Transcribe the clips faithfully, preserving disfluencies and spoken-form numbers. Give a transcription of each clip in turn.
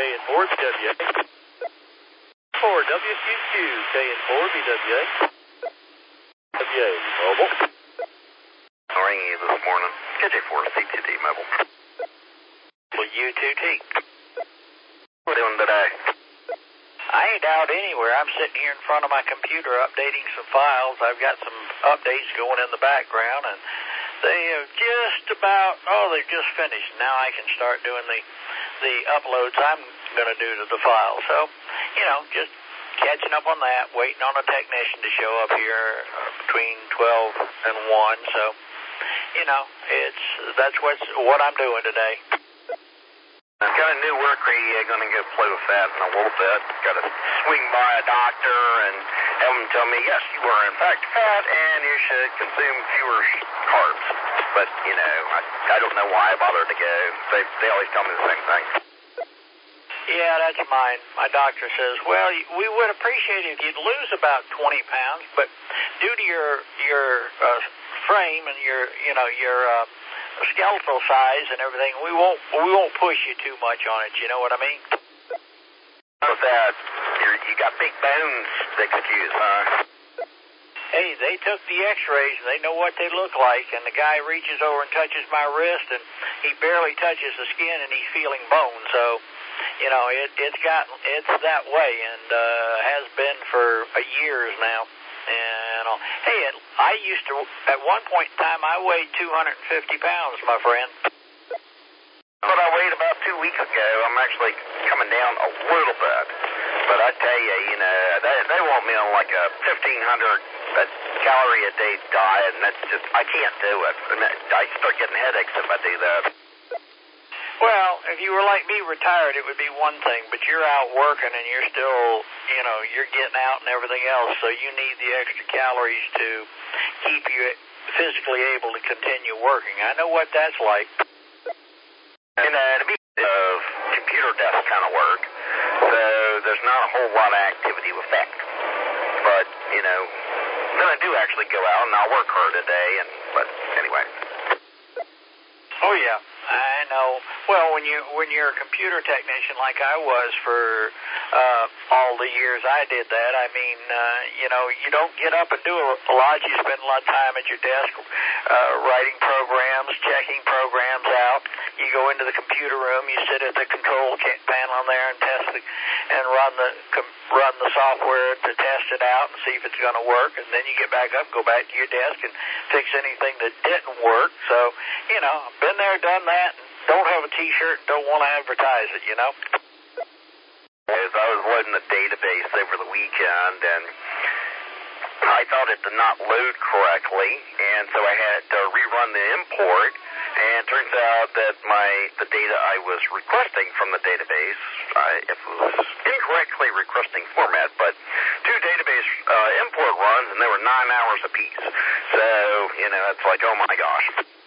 and four B W A. four W Q Q, K and four B W A. W A, mobile. I'm ringing you this morning. K J four C T D mobile. Well, U two T. What are you doing today? I ain't out anywhere. I'm sitting here in front of my computer updating some files. I've got some updates going in the background, and they have just about, oh, they've just finished. Now I can start doing the, the uploads I'm going to do to the file. So, you know, just catching up on that, waiting on a technician to show up here uh, between twelve and one. So, you know, it's that's what's, what I'm doing today. I've got a new work radio. Going to go play with that in a little bit. Got to swing by a doctor and have him tell me, yes, you are in fact fat and you should consume fewer carbs. But, you know, I, I don't know why I bothered to go. They, they always tell me the same thing. Yeah, that's mine. My doctor says, well, we would appreciate it if you'd lose about twenty pounds, but due to your your uh, frame and your, you know, your uh, skeletal size and everything, we won't we won't push you too much on it. You know what I mean? With that, you're, you got big bones they could use, huh? Hey, they took the X-rays and they know what they look like, and the guy reaches over and touches my wrist, and he barely touches the skin, and he's feeling bone. So, you know, it, it's gotten it's that way, and uh, has been for uh, years now. And uh, hey, it, I used to at one point in time I weighed two hundred fifty pounds, my friend. But I weighed about two weeks ago. I'm actually coming down a little bit. But I tell you, you know, they, they want me on like a fifteen hundred calorie a day diet, and that's just, I can't do it. And that, I start getting headaches if I do that. Well, if you were like me, retired, it would be one thing, but you're out working and you're still, you know, you're getting out and everything else, so you need the extra calories to keep you physically able to continue working. I know what that's like. And uh, to be of computer desk kind of work, so there's not a whole lot of activity with that. But, you know, then I do actually go out and I'll work hard a day, and, but anyway. Oh, yeah. I know. Well, when you when you're a computer technician like I was for uh, all the years I did that, I mean, uh, you know, you don't get up and do a lot. You spend a lot of time at your desk uh, writing programs, checking programs out. You go into the computer room, you sit at the control panel on there and test the, and run the run the software to test it out and see if it's going to work. And then you get back up, go back to your desk and fix anything that didn't work. So, you know, I've been there, done that. Don't have a T-shirt, don't want to advertise it, you know? As I was loading the database over the weekend, and I thought it did not load correctly, and so I had to rerun the import, and it turns out that my the data I was requesting from the database, I, it was incorrectly requesting format, but two database uh, import runs, and they were nine hours apiece. So, you know, it's like, oh my gosh.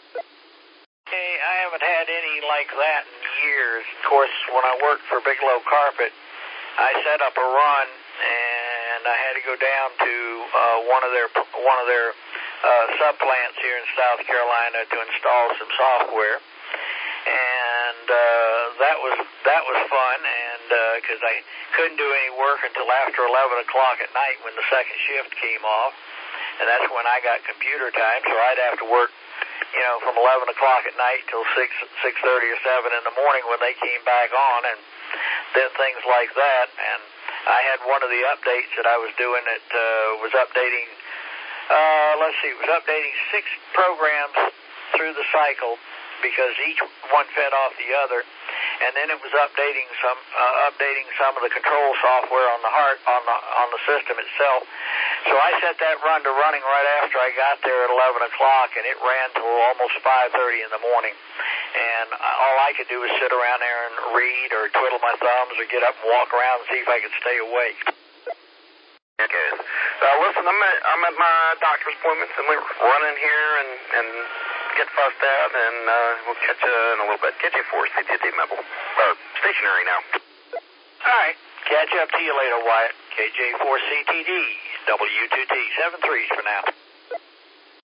Hey, I haven't had any like that in years. Of course, when I worked for Bigelow Carpet, I set up a run, and I had to go down to uh, one of their one of their uh, sub plants here in South Carolina to install some software, and uh, that was that was fun, and because uh, I couldn't do any work until after eleven o'clock at night when the second shift came off, and that's when I got computer time, so I'd have to work, you know, from eleven o'clock at night till six, six thirty or seven in the morning when they came back on, and then things like that. And I had one of the updates that I was doing that uh, was updating, uh, let's see, it was updating six programs through the cycle because each one fed off the other. And then it was updating some uh, updating some of the control software on the heart on the on the system itself. So I set that run to running right after I got there at eleven o'clock, and it ran till almost five thirty in the morning. And all I could do was sit around there and read or twiddle my thumbs or get up and walk around and see if I could stay awake. Okay. Uh, listen, I'm at, I'm at my doctor's appointments, and we're running here and, and get fussed out, and uh, we'll catch you in a little bit. K J four C T D mobile. Or stationary now. All right. Catch up to you later, Wyatt. K J four C T D, W two T, seven threes for now.